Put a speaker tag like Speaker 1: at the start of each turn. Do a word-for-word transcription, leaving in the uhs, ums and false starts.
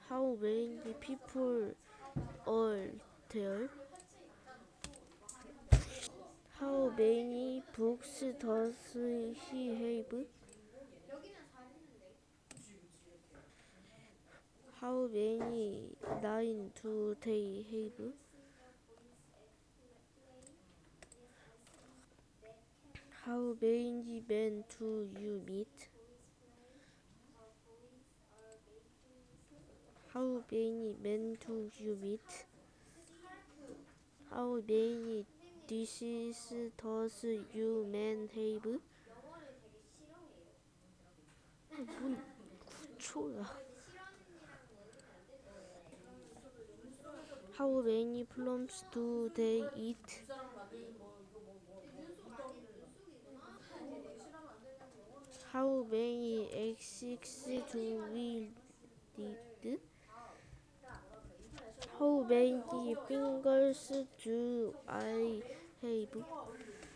Speaker 1: How many people are there? How many books does he have? How many lines do they have? How many men do you meet? How many men do you meet? How many dishes does you man have? 뭔 구초야. How many plums do they eat? How many eggs do we need? How many fingers do I have?